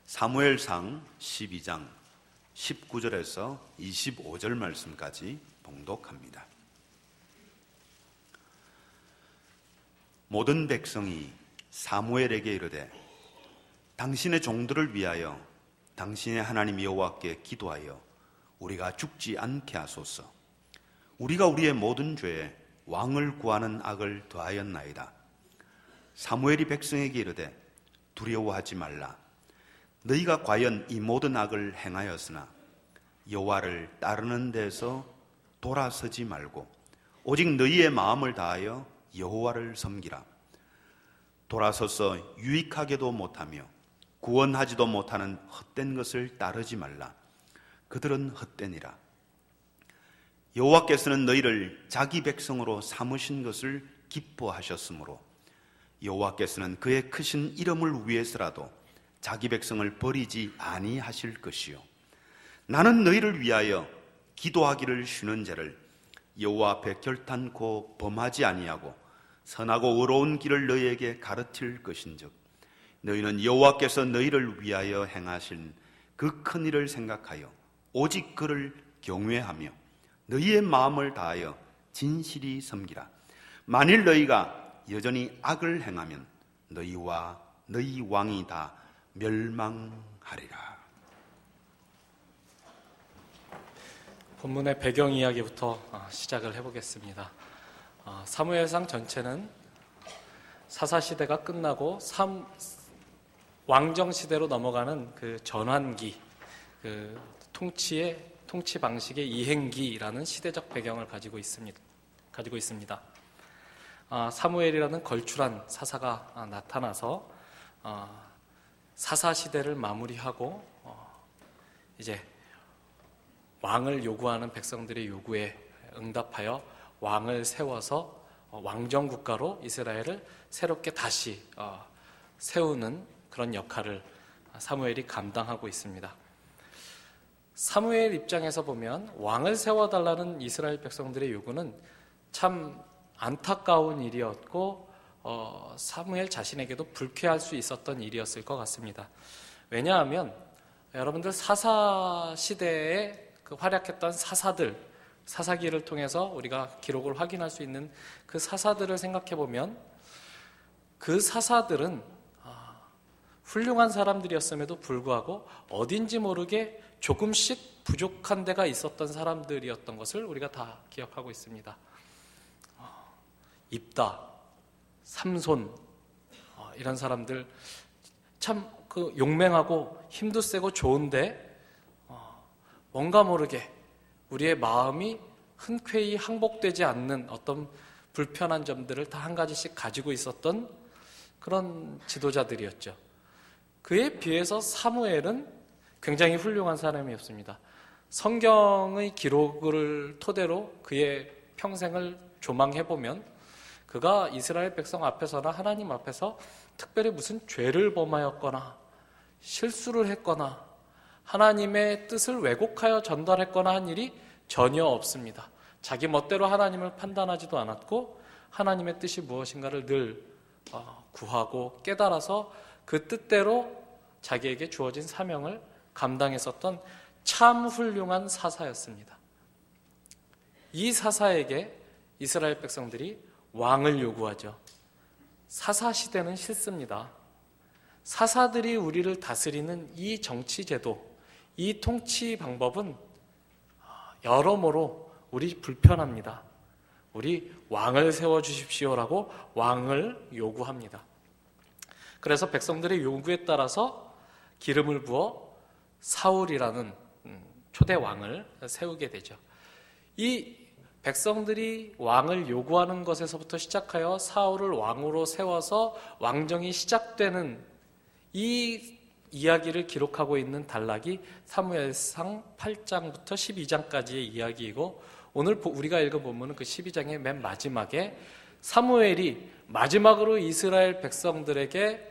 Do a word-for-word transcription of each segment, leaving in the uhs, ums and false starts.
사무엘상 십이 장 십구 절에서 이십오 절 말씀까지 봉독합니다. 모든 백성이 사무엘에게 이르되 당신의 종들을 위하여 당신의 하나님 여호와께 기도하여 우리가 죽지 않게 하소서. 우리가 우리의 모든 죄에 왕을 구하는 악을 더하였나이다. 사무엘이 백성에게 이르되 두려워하지 말라. 너희가 과연 이 모든 악을 행하였으나 여호와를 따르는 데서 돌아서지 말고 오직 너희의 마음을 다하여 여호와를 섬기라. 돌아서서 유익하게도 못하며 구원하지도 못하는 헛된 것을 따르지 말라. 그들은 헛되니라. 여호와께서는 너희를 자기 백성으로 삼으신 것을 기뻐하셨으므로 여호와께서는 그의 크신 이름을 위해서라도 자기 백성을 버리지 아니하실 것이요 나는 너희를 위하여 기도하기를 쉬는 죄를 여호와 앞에 결탄코 범하지 아니하고 선하고 의로운 길을 너희에게 가르칠 것인즉 너희는 여호와께서 너희를 위하여 행하신 그 큰 일을 생각하여 오직 그를 경외하며 너희의 마음을 다하여 진실이 섬기라. 만일 너희가 여전히 악을 행하면 너희와 너희 왕이 다 멸망하리라. 본문의 배경 이야기부터 시작을 해보겠습니다. 사무엘상 전체는 사사시대가 끝나고 삼, 왕정시대로 넘어가는 그 전환기, 그 통치의 통치 방식의 이행기라는 시대적 배경을 가지고 있습니다. 가지고 있습니다. 아, 사무엘이라는 걸출한 사사가 아, 나타나서 아, 사사 시대를 마무리하고 어, 이제 왕을 요구하는 백성들의 요구에 응답하여 왕을 세워서 어, 왕정 국가로 이스라엘을 새롭게 다시 어, 세우는 그런 역할을 사무엘이 감당하고 있습니다. 사무엘 입장에서 보면 왕을 세워달라는 이스라엘 백성들의 요구는 참 안타까운 일이었고 어, 사무엘 자신에게도 불쾌할 수 있었던 일이었을 것 같습니다. 왜냐하면 여러분들 사사 시대에 그 활약했던 사사들, 사사기를 통해서 우리가 기록을 확인할 수 있는 그 사사들을 생각해 보면 그 사사들은 아, 훌륭한 사람들이었음에도 불구하고 어딘지 모르게 조금씩 부족한 데가 있었던 사람들이었던 것을 우리가 다 기억하고 있습니다. 어, 입다, 삼손 어, 이런 사람들 참 그 용맹하고 힘도 세고 좋은데 어, 뭔가 모르게 우리의 마음이 흔쾌히 항복되지 않는 어떤 불편한 점들을 다 한 가지씩 가지고 있었던 그런 지도자들이었죠. 그에 비해서 사무엘은 굉장히 훌륭한 사람이었습니다. 성경의 기록을 토대로 그의 평생을 조망해보면 그가 이스라엘 백성 앞에서나 하나님 앞에서 특별히 무슨 죄를 범하였거나 실수를 했거나 하나님의 뜻을 왜곡하여 전달했거나 한 일이 전혀 없습니다. 자기 멋대로 하나님을 판단하지도 않았고 하나님의 뜻이 무엇인가를 늘 구하고 깨달아서 그 뜻대로 자기에게 주어진 사명을 감당했었던 참 훌륭한 사사였습니다. 이 사사에게 이스라엘 백성들이 왕을 요구하죠. 사사 시대는 싫습니다. 사사들이 우리를 다스리는 이 정치제도, 이 통치 방법은 여러모로 우리 불편합니다. 우리 왕을 세워주십시오라고 왕을 요구합니다. 그래서 백성들의 요구에 따라서 기름을 부어 사울이라는 초대 왕을 세우게 되죠. 이 백성들이 왕을 요구하는 것에서부터 시작하여 사울을 왕으로 세워서 왕정이 시작되는 이 이야기를 기록하고 있는 단락이 사무엘상 팔 장부터 십이 장까지의 이야기이고 오늘 우리가 읽은 본문은 그 십이 장의 맨 마지막에 사무엘이 마지막으로 이스라엘 백성들에게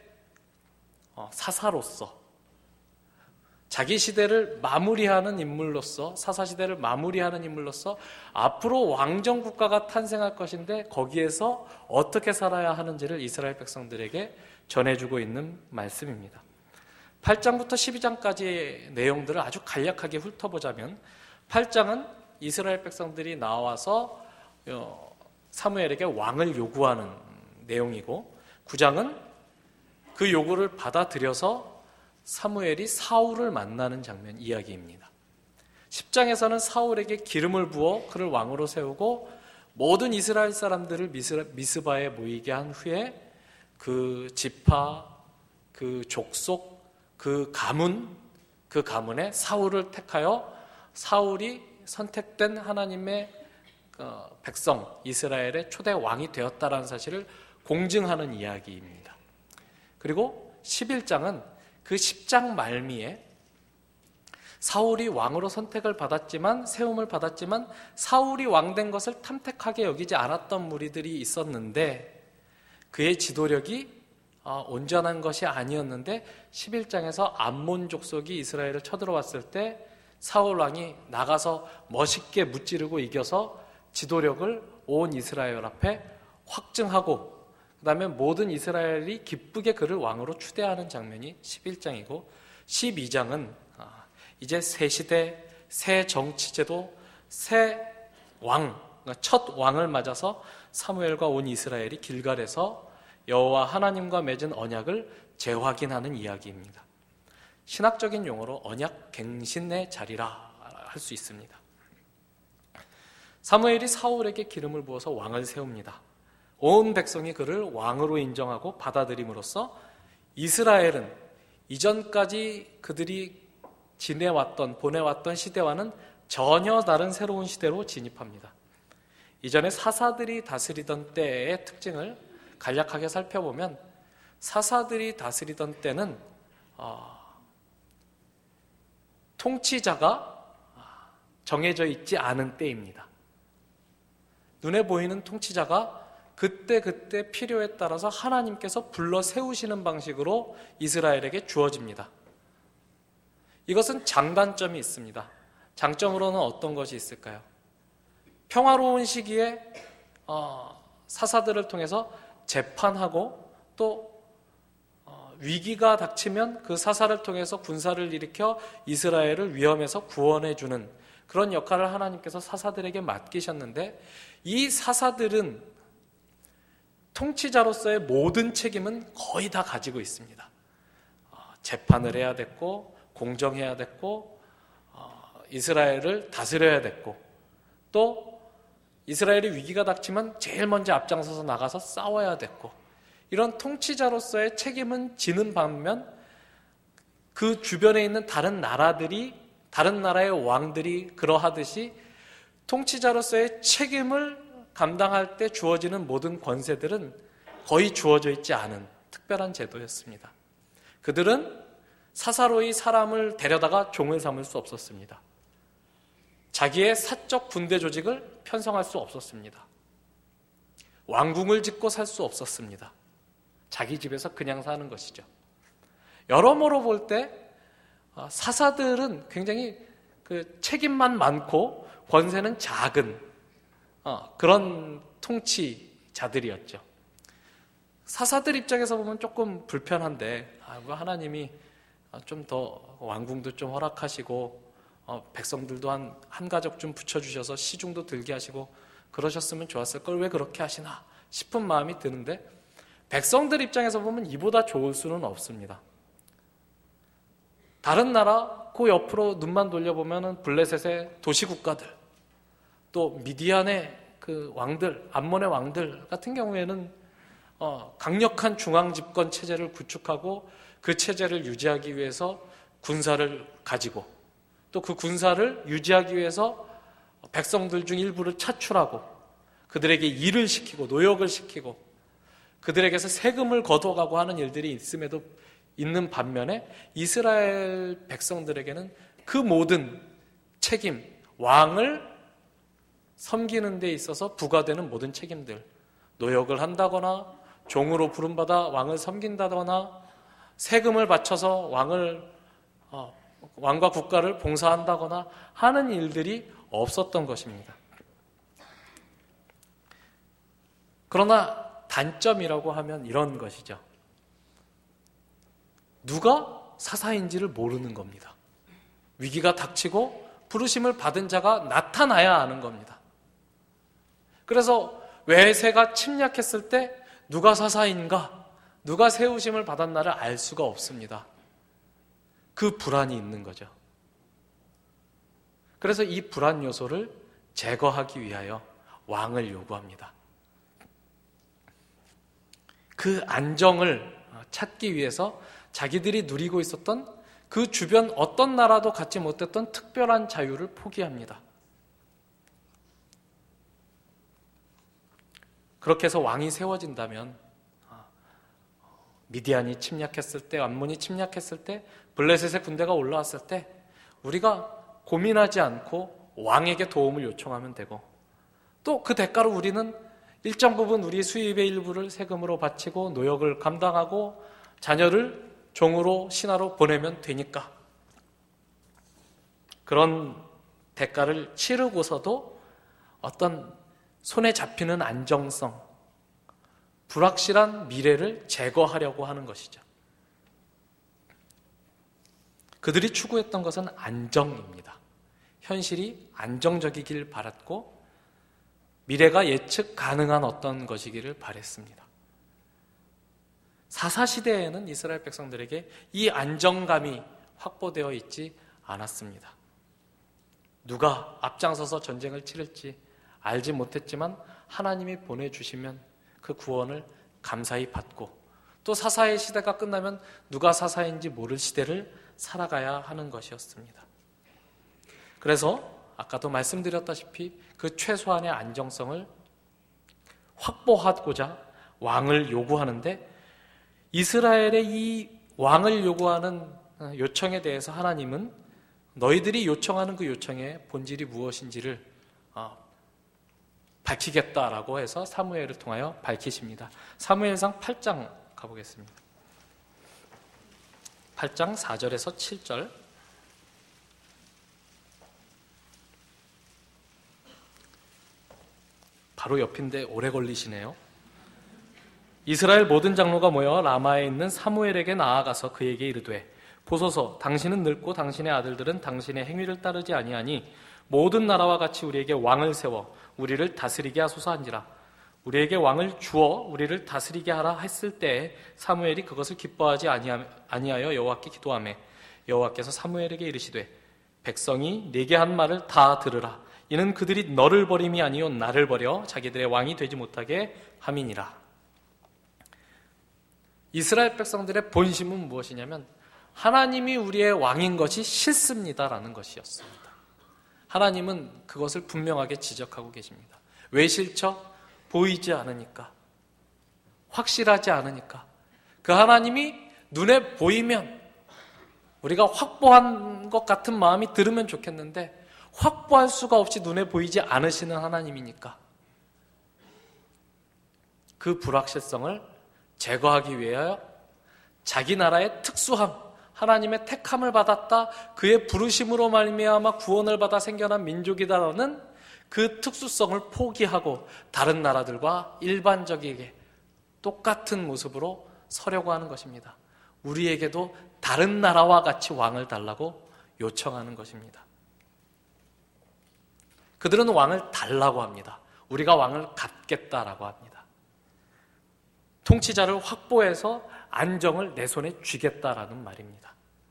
사사로서 자기 시대를 마무리하는 인물로서 사사시대를 마무리하는 인물로서 앞으로 왕정 국가가 탄생할 것인데 거기에서 어떻게 살아야 하는지를 이스라엘 백성들에게 전해주고 있는 말씀입니다. 팔 장부터 십이 장까지의 내용들을 아주 간략하게 훑어보자면, 팔 장은 이스라엘 백성들이 나와서 사무엘에게 왕을 요구하는 내용이고, 구 장은 그 요구를 받아들여서 사무엘이 사울을 만나는 장면 이야기입니다. 십 장에서는 사울에게 기름을 부어 그를 왕으로 세우고 모든 이스라엘 사람들을 미스바에 모이게 한 후에 그 지파, 그 족속, 그 가문, 그 가문에 사울을 택하여 사울이 선택된 하나님의 백성 이스라엘의 초대 왕이 되었다라는 사실을 공증하는 이야기입니다. 그리고 십일 장은 그 십 장 말미에 사울이 왕으로 선택을 받았지만, 세움을 받았지만 사울이 왕된 것을 탐택하게 여기지 않았던 무리들이 있었는데 그의 지도력이 온전한 것이 아니었는데, 십일 장에서 암몬 족속이 이스라엘을 쳐들어왔을 때 사울 왕이 나가서 멋있게 무찌르고 이겨서 지도력을 온 이스라엘 앞에 확증하고, 그 다음에 모든 이스라엘이 기쁘게 그를 왕으로 추대하는 장면이 십일 장이고, 십이 장은 이제 새 시대, 새 정치제도, 새 왕, 첫 왕을 맞아서 사무엘과 온 이스라엘이 길갈에서 여호와 하나님과 맺은 언약을 재확인하는 이야기입니다. 신학적인 용어로 언약 갱신의 자리라 할 수 있습니다. 사무엘이 사울에게 기름을 부어서 왕을 세웁니다. 온 백성이 그를 왕으로 인정하고 받아들임으로써 이스라엘은 이전까지 그들이 지내왔던, 보내왔던 시대와는 전혀 다른 새로운 시대로 진입합니다. 이전에 사사들이 다스리던 때의 특징을 간략하게 살펴보면, 사사들이 다스리던 때는 어, 통치자가 정해져 있지 않은 때입니다. 눈에 보이는 통치자가 그때그때 필요에 따라서 하나님께서 불러 세우시는 방식으로 이스라엘에게 주어집니다. 이것은 장단점이 있습니다. 장점으로는 어떤 것이 있을까요? 평화로운 시기에 어, 사사들을 통해서 재판하고, 또 어, 위기가 닥치면 그 사사를 통해서 군사를 일으켜 이스라엘을 위험에서 구원해주는 그런 역할을 하나님께서 사사들에게 맡기셨는데, 이 사사들은 통치자로서의 모든 책임은 거의 다 가지고 있습니다. 어, 재판을 해야 됐고, 공정해야 됐고, 어, 이스라엘을 다스려야 됐고, 또 이스라엘이 위기가 닥치면 제일 먼저 앞장서서 나가서 싸워야 됐고, 이런 통치자로서의 책임은 지는 반면 그 주변에 있는 다른 나라들이, 다른 나라의 왕들이 그러하듯이 통치자로서의 책임을 감당할 때 주어지는 모든 권세들은 거의 주어져 있지 않은 특별한 제도였습니다. 그들은 사사로이 사람을 데려다가 종을 삼을 수 없었습니다. 자기의 사적 군대 조직을 편성할 수 없었습니다. 왕궁을 짓고 살 수 없었습니다. 자기 집에서 그냥 사는 것이죠. 여러모로 볼 때 사사들은 굉장히 그 책임만 많고 권세는 작은 그런 통치자들이었죠. 사사들 입장에서 보면 조금 불편한데, 하나님이 좀 더 왕궁도 좀 허락하시고 어, 백성들도 한, 한 가족 좀 붙여주셔서 시중도 들게 하시고 그러셨으면 좋았을 걸 왜 그렇게 하시나 싶은 마음이 드는데, 백성들 입장에서 보면 이보다 좋을 수는 없습니다. 다른 나라 그 옆으로 눈만 돌려보면 블레셋의 도시국가들, 또 미디안의 그 왕들, 암몬의 왕들 같은 경우에는 어, 강력한 중앙집권 체제를 구축하고 그 체제를 유지하기 위해서 군사를 가지고, 또 그 군사를 유지하기 위해서 백성들 중 일부를 차출하고 그들에게 일을 시키고 노역을 시키고 그들에게서 세금을 걷어가고 하는 일들이 있음에도 있는 반면에, 이스라엘 백성들에게는 그 모든 책임, 왕을 섬기는 데 있어서 부과되는 모든 책임들, 노역을 한다거나 종으로 부름받아 왕을 섬긴다거나 세금을 바쳐서 왕을 어, 왕과 국가를 봉사한다거나 하는 일들이 없었던 것입니다. 그러나 단점이라고 하면 이런 것이죠. 누가 사사인지를 모르는 겁니다. 위기가 닥치고 부르심을 받은 자가 나타나야 아는 겁니다. 그래서 외세가 침략했을 때 누가 사사인가, 누가 세우심을 받았나를 알 수가 없습니다. 그 불안이 있는 거죠. 그래서 이 불안 요소를 제거하기 위하여 왕을 요구합니다. 그 안정을 찾기 위해서 자기들이 누리고 있었던 그 주변 어떤 나라도 갖지 못했던 특별한 자유를 포기합니다. 그렇게 해서 왕이 세워진다면 미디안이 침략했을 때, 암몬이 침략했을 때, 블레셋의 군대가 올라왔을 때 우리가 고민하지 않고 왕에게 도움을 요청하면 되고, 또 그 대가로 우리는 일정 부분 우리 수입의 일부를 세금으로 바치고 노역을 감당하고 자녀를 종으로 신하로 보내면 되니까 그런 대가를 치르고서도 어떤 손에 잡히는 안정성, 불확실한 미래를 제거하려고 하는 것이죠. 그들이 추구했던 것은 안정입니다. 현실이 안정적이길 바랐고 미래가 예측 가능한 어떤 것이기를 바랬습니다. 사사시대에는 이스라엘 백성들에게 이 안정감이 확보되어 있지 않았습니다. 누가 앞장서서 전쟁을 치를지 알지 못했지만 하나님이 보내주시면 그 구원을 감사히 받고, 또 사사의 시대가 끝나면 누가 사사인지 모를 시대를 살아가야 하는 것이었습니다. 그래서 아까도 말씀드렸다시피 그 최소한의 안정성을 확보하고자 왕을 요구하는데, 이스라엘의 이 왕을 요구하는 요청에 대해서 하나님은 너희들이 요청하는 그 요청의 본질이 무엇인지를 밝히겠다라고 해서 사무엘을 통하여 밝히십니다. 사무엘상 팔 장 가보겠습니다. 팔 장 사 절에서 칠 절. 바로 옆인데 오래 걸리시네요. 이스라엘 모든 장로가 모여 라마에 있는 사무엘에게 나아가서 그에게 이르되, 보소서, 당신은 늙고 당신의 아들들은 당신의 행위를 따르지 아니하니 모든 나라와 같이 우리에게 왕을 세워 우리를 다스리게 하소서 한지라. 우리에게 왕을 주어 우리를 다스리게 하라 했을 때에 사무엘이 그것을 기뻐하지 아니하여 여호와께 기도하며 여호와께서 사무엘에게 이르시되, 백성이 네게 한 말을 다 들으라. 이는 그들이 너를 버림이 아니요 나를 버려 자기들의 왕이 되지 못하게 함이니라. 이스라엘 백성들의 본심은 무엇이냐면 하나님이 우리의 왕인 것이 싫습니다라는 것이었습니다. 하나님은 그것을 분명하게 지적하고 계십니다. 왜 싫죠? 보이지 않으니까, 확실하지 않으니까. 그 하나님이 눈에 보이면 우리가 확보한 것 같은 마음이 들으면 좋겠는데 확보할 수가 없이 눈에 보이지 않으시는 하나님이니까 그 불확실성을 제거하기 위하여 자기 나라의 특수함, 하나님의 택함을 받았다, 그의 부르심으로 말미암아 구원을 받아 생겨난 민족이다라는 그 특수성을 포기하고 다른 나라들과 일반적이게 똑같은 모습으로 서려고 하는 것입니다. 우리에게도 다른 나라와 같이 왕을 달라고 요청하는 것입니다. 그들은 왕을 달라고 합니다. 우리가 왕을 갖겠다라고 합니다. 통치자를 확보해서 안정을 내 손에 쥐겠다라는 말입니다.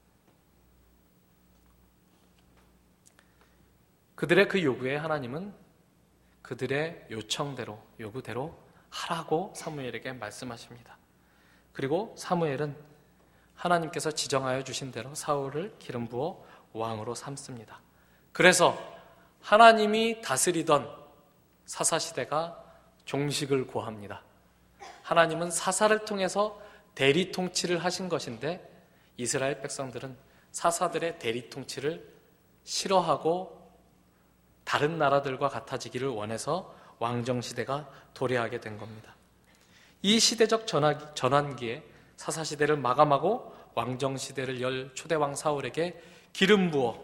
그들의 그 요구에 하나님은 그들의 요청대로, 요구대로 하라고 사무엘에게 말씀하십니다. 그리고 사무엘은 하나님께서 지정하여 주신 대로 사울을 기름 부어 왕으로 삼습니다. 그래서 하나님이 다스리던 사사시대가 종식을 고합니다. 하나님은 사사를 통해서 대리 통치를 하신 것인데 이스라엘 백성들은 사사들의 대리 통치를 싫어하고 다른 나라들과 같아지기를 원해서 왕정시대가 도래하게 된 겁니다. 이 시대적 전환기에 사사시대를 마감하고 왕정시대를 열 초대왕 사울에게 기름 부어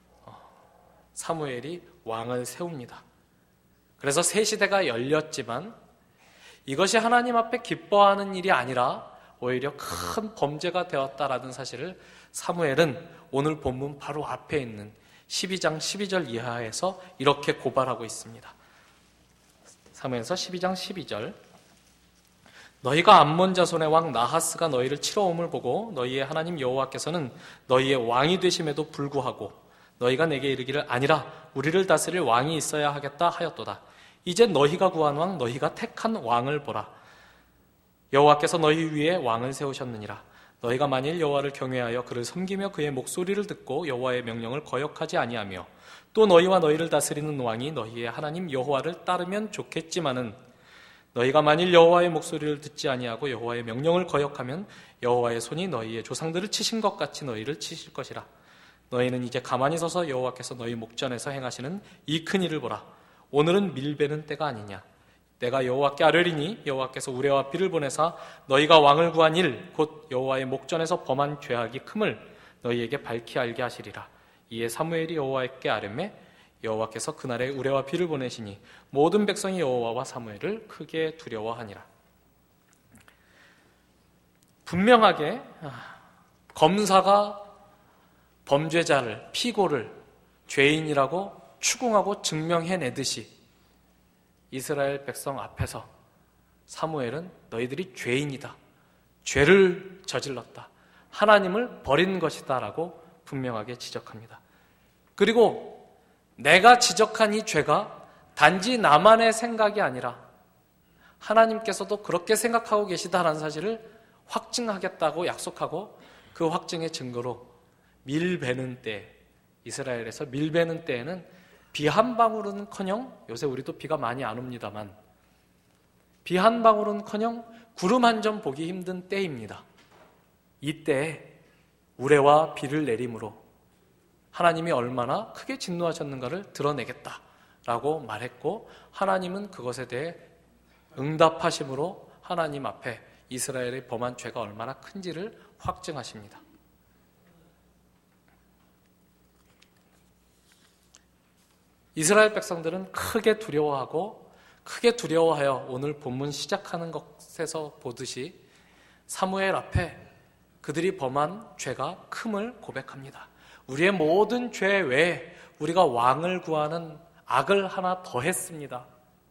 사무엘이 왕을 세웁니다. 그래서 새 시대가 열렸지만 이것이 하나님 앞에 기뻐하는 일이 아니라 오히려 큰 범죄가 되었다라는 사실을 사무엘은 오늘 본문 바로 앞에 있는 십이 장 십이 절 이하에서 이렇게 고발하고 있습니다. 사무엘서 십이 장 십이 절. 너희가 암몬 자손의 왕 나하스가 너희를 치러 om을 보고 너희의 하나님 여호와께서는 너희의 왕이 되심에도 불구하고 너희가 내게 이르기를 아니라 우리를 다스릴 왕이 있어야 하겠다 하였도다. 이제 너희가 구한 왕 너희가 택한 왕을 보라. 여호와께서 너희 위에 왕을 세우셨느니라. 너희가 만일 여호와를 경외하여 그를 섬기며 그의 목소리를 듣고 여호와의 명령을 거역하지 아니하며 또 너희와 너희를 다스리는 왕이 너희의 하나님 여호와를 따르면 좋겠지만은 너희가 만일 여호와의 목소리를 듣지 아니하고 여호와의 명령을 거역하면 여호와의 손이 너희의 조상들을 치신 것 같이 너희를 치실 것이라. 너희는 이제 가만히 서서 여호와께서 너희 목전에서 행하시는 이 큰 일을 보라. 오늘은 밀베는 때가 아니냐. 내가 여호와께 아뢰리니 여호와께서 우레와 비를 보내사 너희가 왕을 구한 일 곧 여호와의 목전에서 범한 죄악이 큼을 너희에게 밝히 알게 하시리라. 이에 사무엘이 여호와께 아뢰매 여호와께서 그날에 우레와 비를 보내시니 모든 백성이 여호와와 사무엘을 크게 두려워하니라. 분명하게 검사가 범죄자를, 피고를 죄인이라고 추궁하고 증명해내듯이 이스라엘 백성 앞에서 사무엘은 너희들이 죄인이다, 죄를 저질렀다, 하나님을 버린 것이다 라고 분명하게 지적합니다. 그리고 내가 지적한 이 죄가 단지 나만의 생각이 아니라 하나님께서도 그렇게 생각하고 계시다라는 사실을 확증하겠다고 약속하고 그 확증의 증거로 밀베는 때, 이스라엘에서 밀베는 때에는 비 한 방울은커녕, 요새 우리도 비가 많이 안 옵니다만 비 한 방울은커녕 구름 한 점 보기 힘든 때입니다. 이때에 우레와 비를 내림으로 하나님이 얼마나 크게 진노하셨는가를 드러내겠다라고 말했고, 하나님은 그것에 대해 응답하심으로 하나님 앞에 이스라엘의 범한 죄가 얼마나 큰지를 확증하십니다. 이스라엘 백성들은 크게 두려워하고 크게 두려워하여 오늘 본문 시작하는 것에서 보듯이 사무엘 앞에 그들이 범한 죄가 큼을 고백합니다. 우리의 모든 죄 외에 우리가 왕을 구하는 악을 하나 더 했습니다.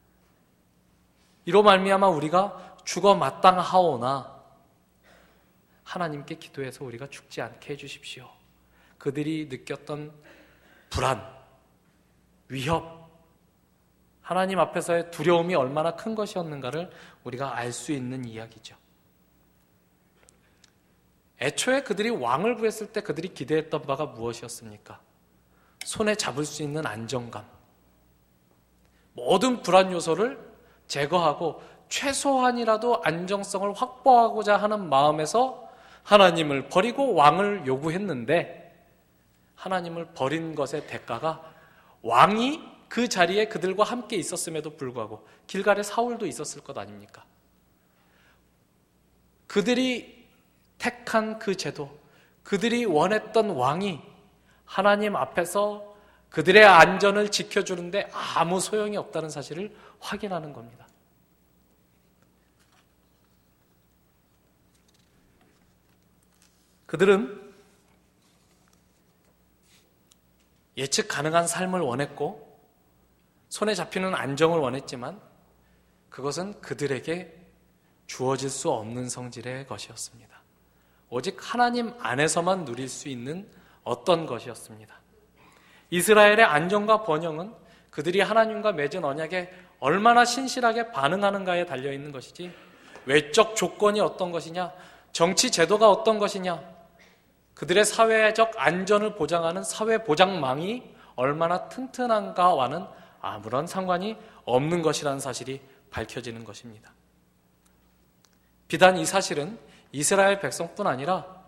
이로 말미암아 우리가 죽어 마땅하오나 하나님께 기도해서 우리가 죽지 않게 해주십시오. 그들이 느꼈던 불안, 위협, 하나님 앞에서의 두려움이 얼마나 큰 것이었는가를 우리가 알 수 있는 이야기죠. 애초에 그들이 왕을 구했을 때 그들이 기대했던 바가 무엇이었습니까? 손에 잡을 수 있는 안정감, 모든 불안 요소를 제거하고 최소한이라도 안정성을 확보하고자 하는 마음에서 하나님을 버리고 왕을 요구했는데, 하나님을 버린 것의 대가가 왕이 그 자리에 그들과 함께 있었음에도 불구하고 길갈에 사울도 있었을 것 아닙니까? 그들이 택한 그 제도, 그들이 원했던 왕이 하나님 앞에서 그들의 안전을 지켜주는데 아무 소용이 없다는 사실을 확인하는 겁니다. 그들은 예측 가능한 삶을 원했고 손에 잡히는 안정을 원했지만 그것은 그들에게 주어질 수 없는 성질의 것이었습니다. 오직 하나님 안에서만 누릴 수 있는 어떤 것이었습니다. 이스라엘의 안정과 번영은 그들이 하나님과 맺은 언약에 얼마나 신실하게 반응하는가에 달려있는 것이지, 외적 조건이 어떤 것이냐, 정치 제도가 어떤 것이냐, 그들의 사회적 안전을 보장하는 사회보장망이 얼마나 튼튼한가와는 아무런 상관이 없는 것이라는 사실이 밝혀지는 것입니다. 비단 이 사실은 이스라엘 백성뿐 아니라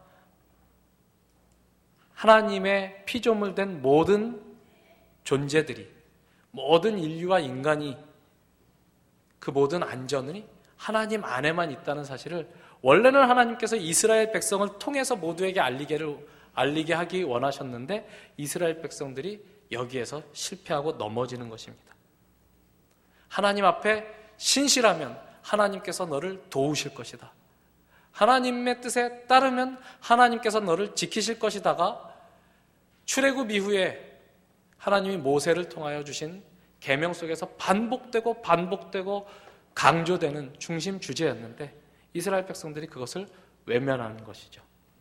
하나님의 피조물 된 모든 존재들이, 모든 인류와 인간이 그 모든 안전이 하나님 안에만 있다는 사실을 원래는 하나님께서 이스라엘 백성을 통해서 모두에게 알리게를, 알리게 하기 원하셨는데 이스라엘 백성들이 여기에서 실패하고 넘어지는 것입니다. 하나님 앞에 신실하면 하나님께서 너를 도우실 것이다. 하나님의 뜻에 따르면 하나님께서 너를 지키실 것이다가 출애굽 이후에 하나님이 모세를 통하여 주신 계명 속에서 반복되고 반복되고 강조되는 중심 주제였는데 이스라엘 백성들이 그것을 외면하는 것이죠.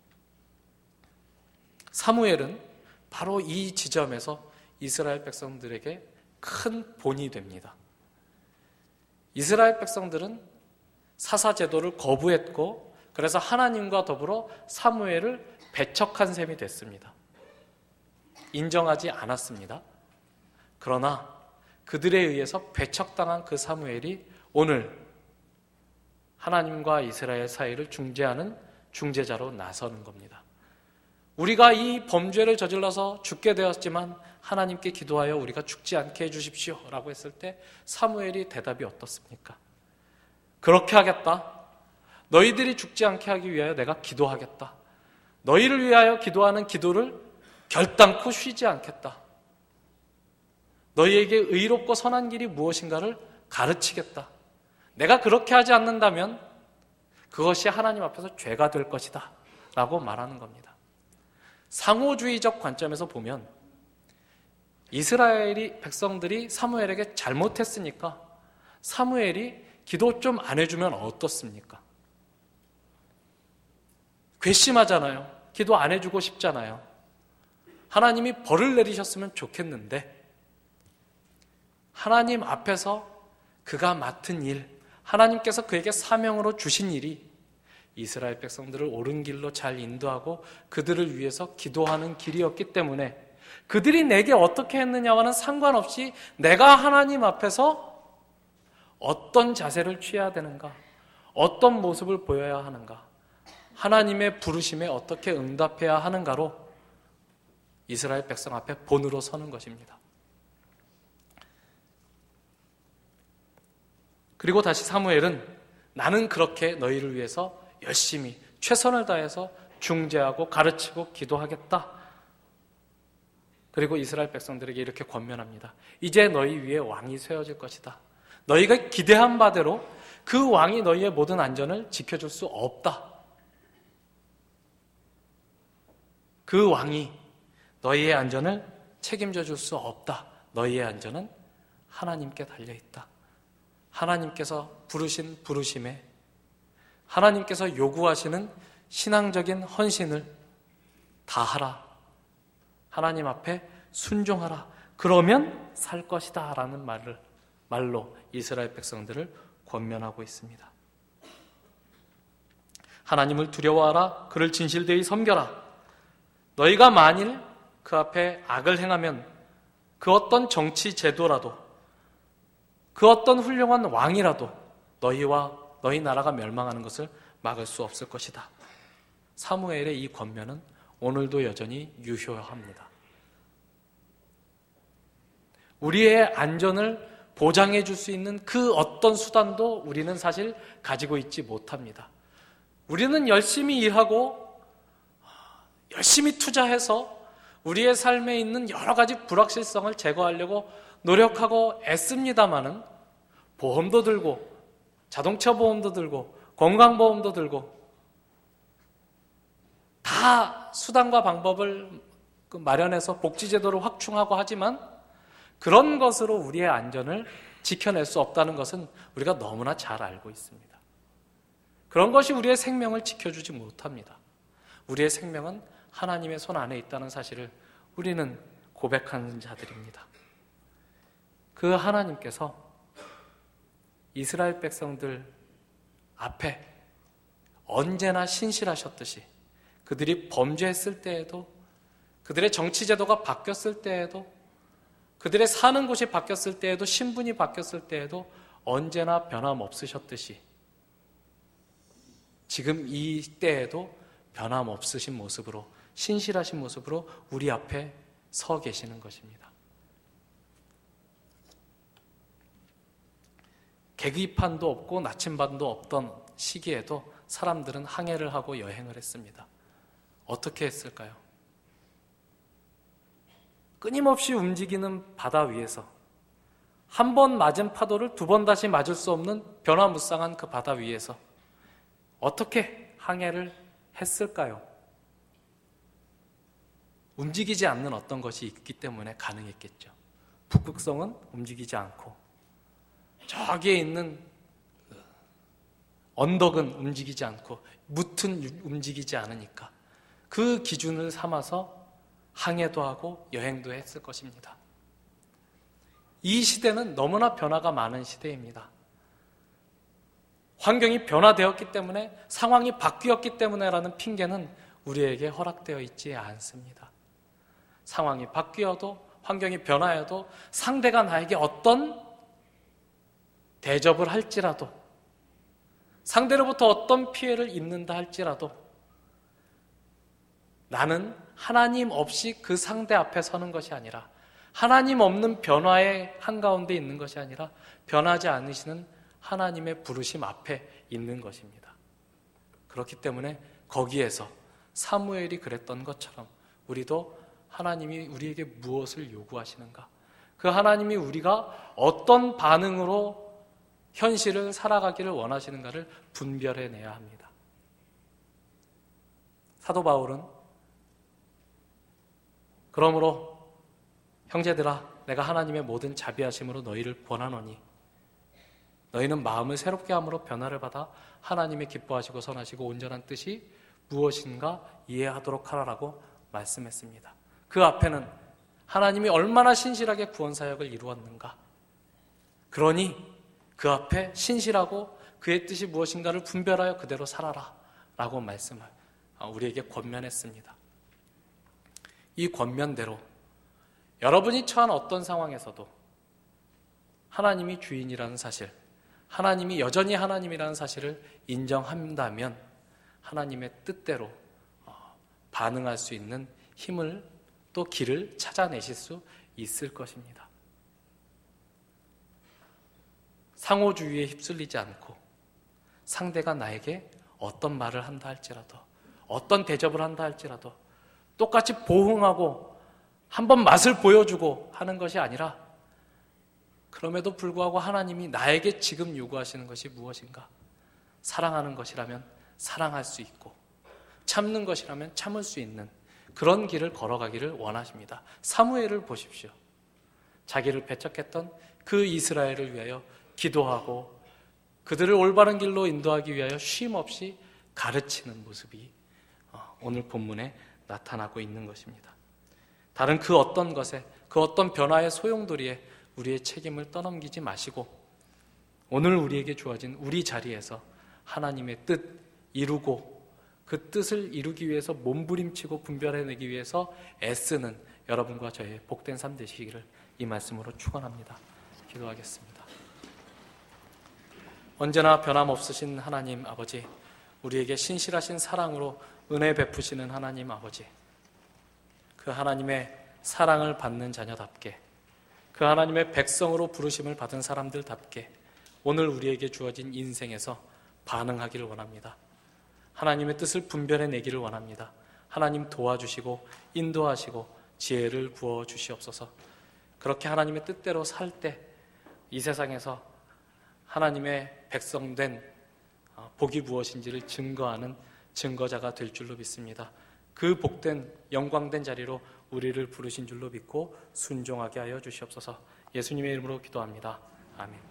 사무엘은 바로 이 지점에서 이스라엘 백성들에게 큰 본이 됩니다. 이스라엘 백성들은 사사제도를 거부했고 그래서 하나님과 더불어 사무엘을 배척한 셈이 됐습니다. 인정하지 않았습니다. 그러나 그들에 의해서 배척당한 그 사무엘이 오늘 하나님과 이스라엘 사이를 중재하는 중재자로 나서는 겁니다. 우리가 이 범죄를 저질러서 죽게 되었지만 하나님께 기도하여 우리가 죽지 않게 해주십시오 라고 했을 때 사무엘이 대답이 어떻습니까? 그렇게 하겠다. 너희들이 죽지 않게 하기 위하여 내가 기도하겠다. 너희를 위하여 기도하는 기도를 결단코 쉬지 않겠다. 너희에게 의롭고 선한 길이 무엇인가를 가르치겠다. 내가 그렇게 하지 않는다면 그것이 하나님 앞에서 죄가 될 것이다 라고 말하는 겁니다. 상호주의적 관점에서 보면 이스라엘이 백성들이 사무엘에게 잘못했으니까 사무엘이 기도 좀 안 해주면 어떻습니까? 괘씸하잖아요. 기도 안 해주고 싶잖아요. 하나님이 벌을 내리셨으면 좋겠는데 하나님 앞에서 그가 맡은 일, 하나님께서 그에게 사명으로 주신 일이 이스라엘 백성들을 옳은 길로 잘 인도하고 그들을 위해서 기도하는 길이었기 때문에 그들이 내게 어떻게 했느냐와는 상관없이 내가 하나님 앞에서 어떤 자세를 취해야 되는가, 어떤 모습을 보여야 하는가, 하나님의 부르심에 어떻게 응답해야 하는가로 이스라엘 백성 앞에 본으로 서는 것입니다. 그리고 다시 사무엘은 나는 그렇게 너희를 위해서 열심히 최선을 다해서 중재하고 가르치고 기도하겠다. 그리고 이스라엘 백성들에게 이렇게 권면합니다. 이제 너희 위에 왕이 세워질 것이다. 너희가 기대한 바대로 그 왕이 너희의 모든 안전을 지켜줄 수 없다. 그 왕이 너희의 안전을 책임져 줄 수 없다. 너희의 안전은 하나님께 달려있다. 하나님께서 부르신 부르심에 하나님께서 요구하시는 신앙적인 헌신을 다하라. 하나님 앞에 순종하라. 그러면 살 것이다 라는 말을 말로 이스라엘 백성들을 권면하고 있습니다. 하나님을 두려워하라. 그를 진실되이 섬겨라. 너희가 만일 그 앞에 악을 행하면 그 어떤 정치 제도라도 그 어떤 훌륭한 왕이라도 너희와 너희 나라가 멸망하는 것을 막을 수 없을 것이다. 사무엘의 이 권면은 오늘도 여전히 유효합니다. 우리의 안전을 보장해 줄 수 있는 그 어떤 수단도 우리는 사실 가지고 있지 못합니다. 우리는 열심히 일하고 열심히 투자해서 우리의 삶에 있는 여러 가지 불확실성을 제거하려고 노력하고 애씁니다마는 보험도 들고 자동차 보험도 들고 건강보험도 들고 다 수단과 방법을 마련해서 복지제도를 확충하고 하지만 그런 것으로 우리의 안전을 지켜낼 수 없다는 것은 우리가 너무나 잘 알고 있습니다. 그런 것이 우리의 생명을 지켜주지 못합니다. 우리의 생명은 하나님의 손 안에 있다는 사실을 우리는 고백하는 자들입니다. 그 하나님께서 이스라엘 백성들 앞에 언제나 신실하셨듯이 그들이 범죄했을 때에도 그들의 정치제도가 바뀌었을 때에도 그들의 사는 곳이 바뀌었을 때에도 신분이 바뀌었을 때에도 언제나 변함없으셨듯이 지금 이 때에도 변함없으신 모습으로 신실하신 모습으로 우리 앞에 서 계시는 것입니다. 계기판도 없고 나침반도 없던 시기에도 사람들은 항해를 하고 여행을 했습니다. 어떻게 했을까요? 끊임없이 움직이는 바다 위에서 한 번 맞은 파도를 두 번 다시 맞을 수 없는 변화무쌍한 그 바다 위에서 어떻게 항해를 했을까요? 움직이지 않는 어떤 것이 있기 때문에 가능했겠죠. 북극성은 움직이지 않고 저기에 있는 언덕은 움직이지 않고 무튼 움직이지 않으니까 그 기준을 삼아서 항해도 하고 여행도 했을 것입니다. 이 시대는 너무나 변화가 많은 시대입니다. 환경이 변화되었기 때문에, 상황이 바뀌었기 때문에라는 핑계는 우리에게 허락되어 있지 않습니다. 상황이 바뀌어도, 환경이 변화해도, 상대가 나에게 어떤 대접을 할지라도, 상대로부터 어떤 피해를 입는다 할지라도 나는 하나님 없이 그 상대 앞에 서는 것이 아니라, 하나님 없는 변화의 한가운데 있는 것이 아니라 변하지 않으시는 하나님의 부르심 앞에 있는 것입니다. 그렇기 때문에 거기에서 사무엘이 그랬던 것처럼 우리도 하나님이 우리에게 무엇을 요구하시는가, 그 하나님이 우리가 어떤 반응으로 현실을 살아가기를 원하시는가를 분별해내야 합니다. 사도 바울은 그러므로 형제들아, 내가 하나님의 모든 자비하심으로 너희를 권하노니 너희는 마음을 새롭게 함으로 변화를 받아 하나님의 기뻐하시고 선하시고 온전한 뜻이 무엇인가 이해하도록 하라라고 말씀했습니다. 그 앞에는 하나님이 얼마나 신실하게 구원사역을 이루었는가, 그러니 그 앞에 신실하고 그의 뜻이 무엇인가를 분별하여 그대로 살아라 라고 말씀을 우리에게 권면했습니다. 이 권면대로 여러분이 처한 어떤 상황에서도 하나님이 주인이라는 사실, 하나님이 여전히 하나님이라는 사실을 인정한다면 하나님의 뜻대로 반응할 수 있는 힘을, 또 길을 찾아내실 수 있을 것입니다. 상호주의에 휩쓸리지 않고 상대가 나에게 어떤 말을 한다 할지라도, 어떤 대접을 한다 할지라도 똑같이 보응하고 한번 맛을 보여주고 하는 것이 아니라, 그럼에도 불구하고 하나님이 나에게 지금 요구하시는 것이 무엇인가, 사랑하는 것이라면 사랑할 수 있고 참는 것이라면 참을 수 있는 그런 길을 걸어가기를 원하십니다. 사무엘을 보십시오. 자기를 배척했던 그 이스라엘을 위하여 기도하고 그들을 올바른 길로 인도하기 위하여 쉼없이 가르치는 모습이 오늘 본문에 나타나고 있는 것입니다. 다른 그 어떤 것에, 그 어떤 변화의 소용돌이에 우리의 책임을 떠넘기지 마시고 오늘 우리에게 주어진 우리 자리에서 하나님의 뜻 이루고 그 뜻을 이루기 위해서 몸부림치고 분별해내기 위해서 애쓰는 여러분과 저의 복된 삶 되시기를 이 말씀으로 축원합니다. 기도하겠습니다. 언제나 변함없으신 하나님 아버지, 우리에게 신실하신 사랑으로 은혜 베푸시는 하나님 아버지, 그 하나님의 사랑을 받는 자녀답게, 그 하나님의 백성으로 부르심을 받은 사람들답게 오늘 우리에게 주어진 인생에서 반응하기를 원합니다. 하나님의 뜻을 분별해내기를 원합니다. 하나님 도와주시고 인도하시고 지혜를 부어주시옵소서. 그렇게 하나님의 뜻대로 살 때 이 세상에서 하나님의 백성된 복이 무엇인지를 증거하는 증거자가 될 줄로 믿습니다. 그 복된 영광된 자리로 우리를 부르신 줄로 믿고 순종하게 하여 주시옵소서. 예수님의 이름으로 기도합니다. 아멘.